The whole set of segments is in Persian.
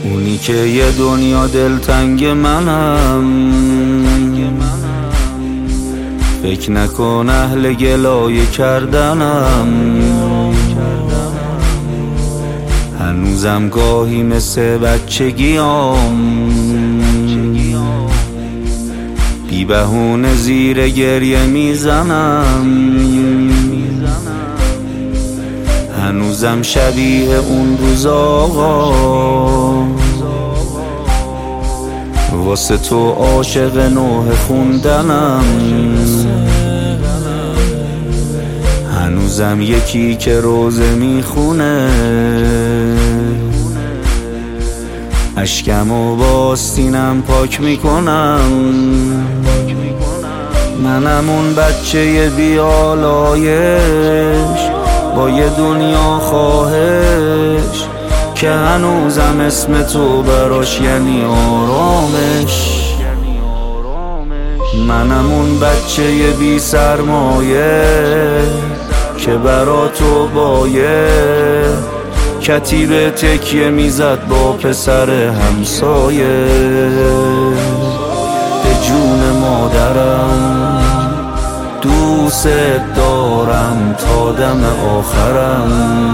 اونی که یه دنیا دلتنگ منم، فکر نکن اهل گلایه کردنم. هنوزم گاهی مثل بچگیام بی بهونه زیر گریه میزنم. هنوزم شبیه اون روز آقا واسه تو عاشق نوحه خوندنم. هنوزم یکی که روزه میخونه اشکم و باستینم پاک میکنم. منم اون بچه بیالایش با یه دنیا خواهش که هنوزم اسم تو براش یعنی آرامش. منم اون بچه بی سرمایه که برا تو بایه کتیبه تکیه میزد با پسر همسایه. به جون مادرم دوست دارم تا دم آخرم،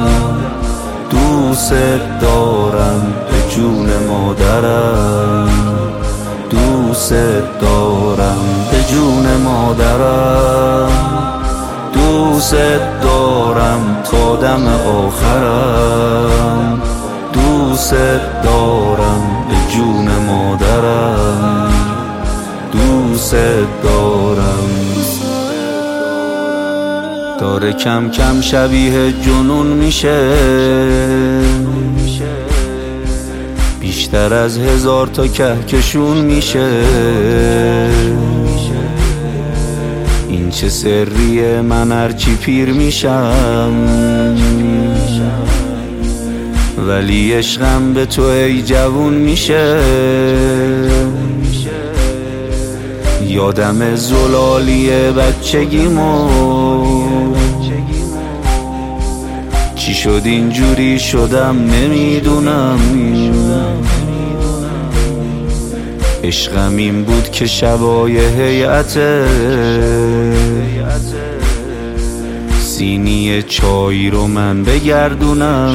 دوست دارم به جون مادرم، دوست دارم به جون مادرم، دوست دارم تا دم آخرم، دوست دارم به جون مادرم، دوست دارم. داره کم کم شبیه جنون میشه، بیشتر از 1000 تا کهکشون میشه. این چه سریه من هرچی پیر میشم، ولی عشقم به تو ای جوون میشه. یادم زلالی بچگیمو چی شد اینجوری شدم نمیدونم. عشقم این بود که شبای هیئته سینی چای رو من بگردونم.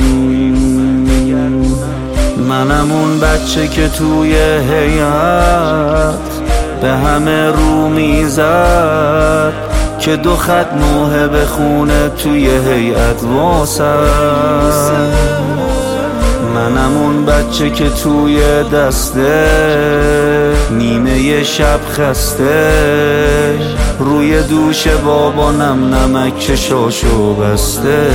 منم اون بچه که توی هیئت به همه رو میزد که 2 خط نوحه بخونه توی هیئت واسه. منم اون بچه که توی دسته نیمه شب خسته روی دوش بابا نمک چشاشو بسته.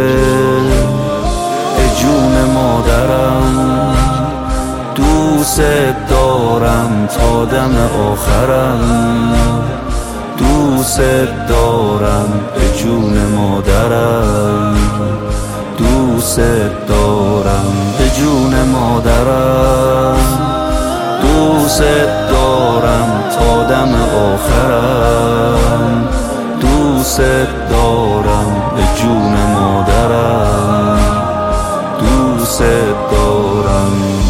ای جون مادرم دوست دارم تا دم آخرم، دوست دارم به جون مادرم، دوست دارم به جون مادرم، دوست دارم تا دم آخرم، دوست دارم به جون مادرم، دوست دارم.